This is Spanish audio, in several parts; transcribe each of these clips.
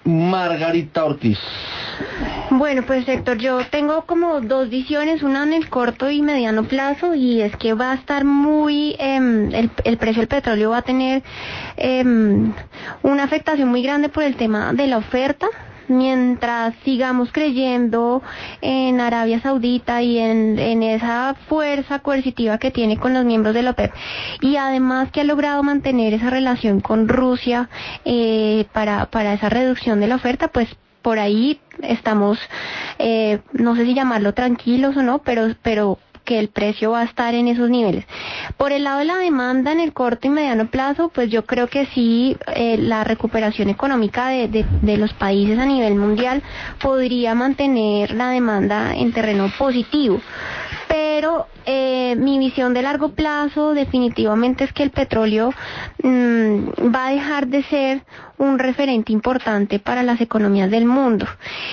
Margarita Ortiz. Bueno, pues Héctor, yo tengo como dos visiones, una en el corto y mediano plazo, y es que va a estar el precio del petróleo va a tener una afectación muy grande por el tema de la oferta. Mientras sigamos creyendo en Arabia Saudita y en esa fuerza coercitiva que tiene con los miembros de la OPEP, y además que ha logrado mantener esa relación con Rusia para esa reducción de la oferta, pues por ahí estamos, no sé si llamarlo tranquilos o no, pero que el precio va a estar en esos niveles. Por el lado de la demanda en el corto y mediano plazo, pues yo creo que sí, la recuperación económica de los países a nivel mundial podría mantener la demanda en terreno positivo. Pero mi visión de largo plazo definitivamente es que el petróleo va a dejar de ser un referente importante para las economías del mundo.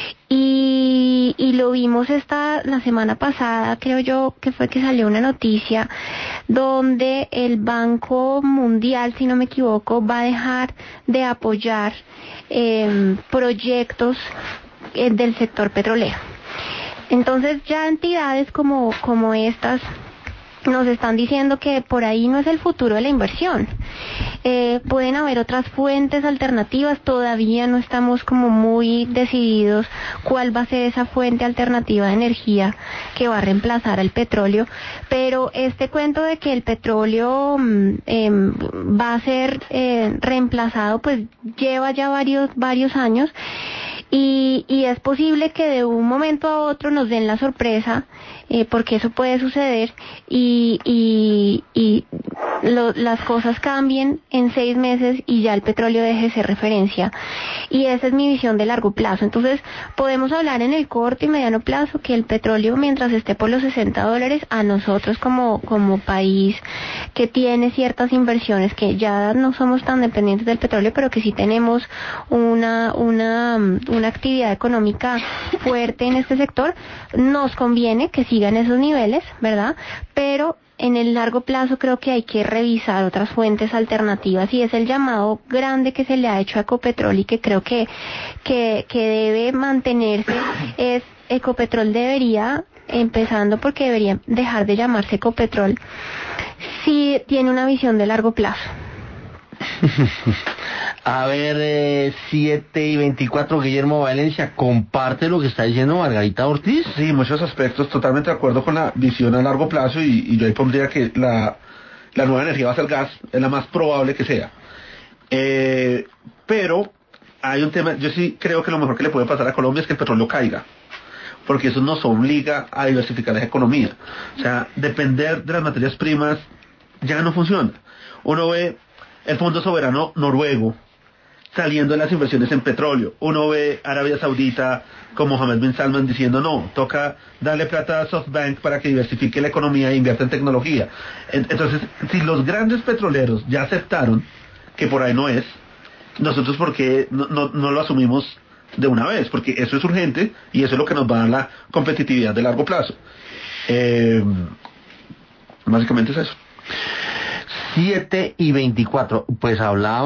Y lo vimos la semana pasada, creo yo, que fue que salió una noticia donde el Banco Mundial, si no me equivoco, va a dejar de apoyar proyectos del sector petrolero. Entonces ya entidades como estas nos están diciendo que por ahí no es el futuro de la inversión. Pueden haber otras fuentes alternativas, todavía no estamos como muy decididos cuál va a ser esa fuente alternativa de energía que va a reemplazar al petróleo, pero este cuento de que el petróleo va a ser reemplazado, pues lleva ya varios años. Y es posible que de un momento a otro nos den la sorpresa, porque eso puede suceder, las cosas cambien en 6 meses y ya el petróleo deje de ser referencia. Y esa es mi visión de largo plazo. Entonces, podemos hablar en el corto y mediano plazo que el petróleo, mientras esté por los $60, a nosotros como país que tiene ciertas inversiones, que ya no somos tan dependientes del petróleo, pero que sí tenemos una actividad económica fuerte en este sector, nos conviene que sigan esos niveles, ¿verdad? Pero en el largo plazo creo que hay que revisar otras fuentes alternativas, y es el llamado grande que se le ha hecho a Ecopetrol y que creo que debe mantenerse. Ecopetrol debería, empezando porque debería dejar de llamarse Ecopetrol, si tiene una visión de largo plazo. A ver, 7:24, Guillermo Valencia, ¿comparte lo que está diciendo Margarita Ortiz? Sí, muchos aspectos, totalmente de acuerdo con la visión a largo plazo, y yo ahí pondría que la nueva energía va a ser gas, es la más probable que sea. Pero hay un tema, yo sí creo que lo mejor que le puede pasar a Colombia es que el petróleo caiga, porque eso nos obliga a diversificar la economía. O sea, depender de las materias primas ya no funciona. Uno ve el Fondo Soberano Noruego saliendo de las inversiones en petróleo. Uno ve Arabia Saudita como Mohammed bin Salman diciendo no, toca darle plata a SoftBank para que diversifique la economía e invierta en tecnología. Entonces, si los grandes petroleros ya aceptaron que por ahí no es, nosotros ¿por qué no lo asumimos de una vez? Porque eso es urgente y eso es lo que nos va a dar la competitividad de largo plazo. Básicamente es eso. 7:24, pues hablaba